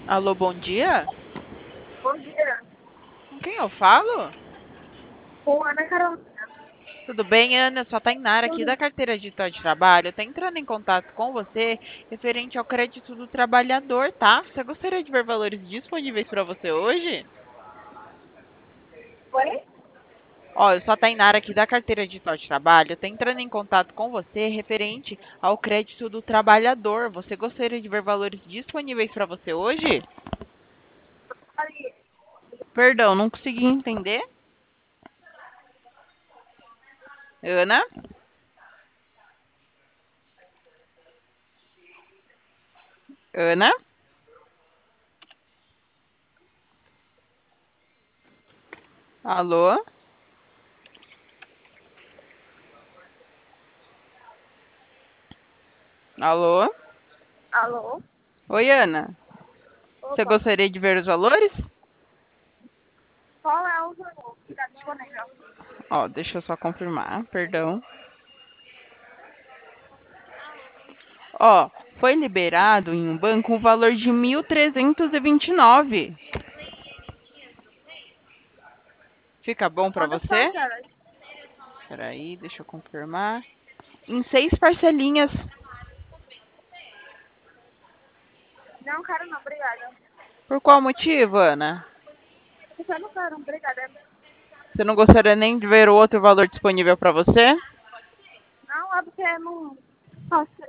Alô, bom dia? Bom dia. Com quem eu falo? Com Ana Carolina. Tudo bem, Ana? Só Tainara aqui da Tudo. carteira digital de trabalho. Está entrando em contato com você referente ao crédito do trabalhador, tá? Você gostaria de ver valores disponíveis para você hoje? Oi? Ó, eu sou a Tainara aqui da carteira digital de trabalho. Está entrando em contato com você referente ao crédito do trabalhador. Você gostaria de ver valores disponíveis para você hoje? Ali. Perdão, não consegui entender. Ana? Ana? Alô? Alô? Alô? Oi, Ana. Você Opa. gostaria de ver os valores? Qual é o valor que está disponível? Ó, deixa eu só confirmar, perdão. Ó, foi liberado em um banco um valor de 1.329. Fica bom para Quantas você? parcelas? Espera aí, deixa eu confirmar. Em 6 parcelinhas. Não quero não, obrigada. Por qual motivo, Ana? Eu não quero, obrigada. Você não gostaria nem de ver o outro valor disponível para você? Não, é porque não posso.